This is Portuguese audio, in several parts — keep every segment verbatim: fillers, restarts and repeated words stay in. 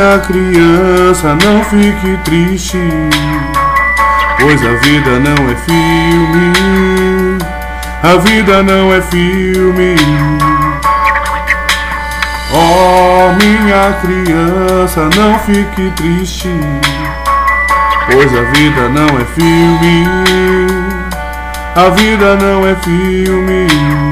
minha criança, não fique triste, pois a vida não é filme. A vida não é filme. Oh, minha criança, não fique triste, pois a vida não é filme. A vida não é filme.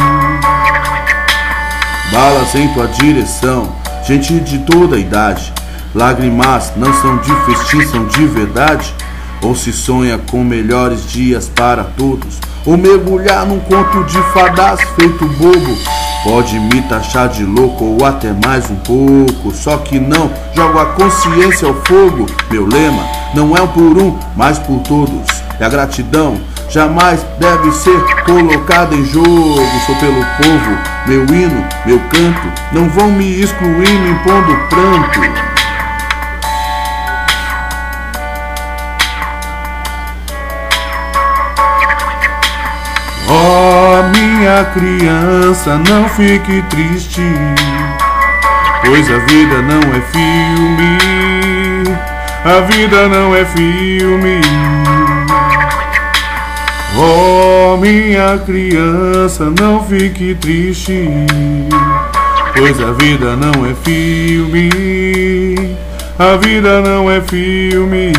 Balas em tua direção, gente de toda a idade. Lágrimas não são de festim, são de verdade. Ou se sonha com melhores dias para todos, ou mergulhar num conto de fadas feito bobo. Pode me taxar de louco ou até mais um pouco, só que não jogo a consciência ao fogo. Meu lema não é um por um, mas por todos. E a gratidão jamais deve ser colocada em jogo. Sou pelo povo, meu hino, meu canto, não vão me excluir me impondo pranto. Oh, minha criança, não fique triste, pois a vida não é filme. A vida não é filme. Oh, minha criança, não fique triste, pois a vida não é filme. A vida não é filme.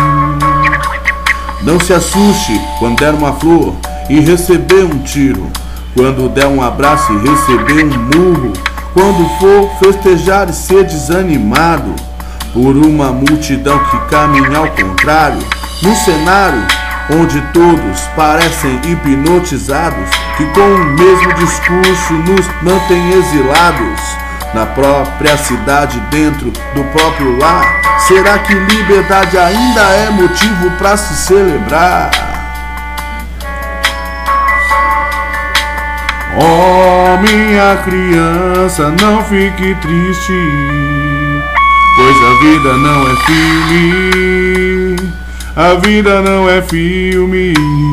Não se assuste quando der uma flor e receber um tiro, quando der um abraço e receber um murro, quando for festejar e ser desanimado por uma multidão que caminha ao contrário, num cenário onde todos parecem hipnotizados, que com o mesmo discurso nos mantém exilados na própria cidade, dentro do próprio lar. Será que liberdade ainda é motivo para se celebrar? Oh, minha criança, não fique triste, pois a vida não é filme. A vida não é filme.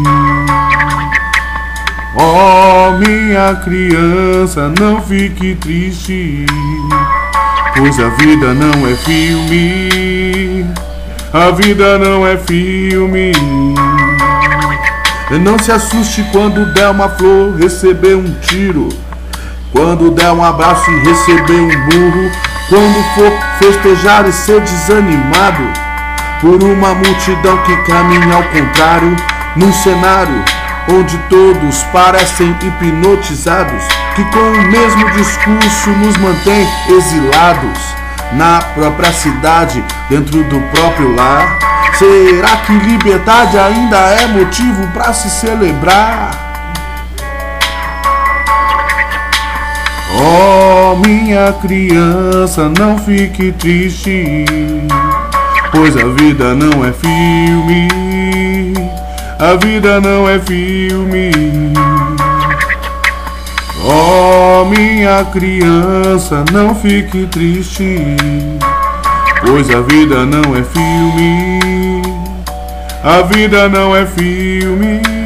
Oh, minha criança, não fique triste, pois a vida não é filme. A vida não é filme. Não se assuste quando der uma flor, receber um tiro, quando der um abraço e receber um murro, quando for festejar e ser desanimado por uma multidão que caminha ao contrário, num cenário onde todos parecem hipnotizados, que com o mesmo discurso nos mantém exilados na própria cidade, dentro do próprio lar. Será que liberdade ainda é motivo para se celebrar? Oh, minha criança, não fique triste, pois a vida não é filme. A vida não é filme. Oh, minha criança, não fique triste, pois a vida não é filme. A vida não é filme.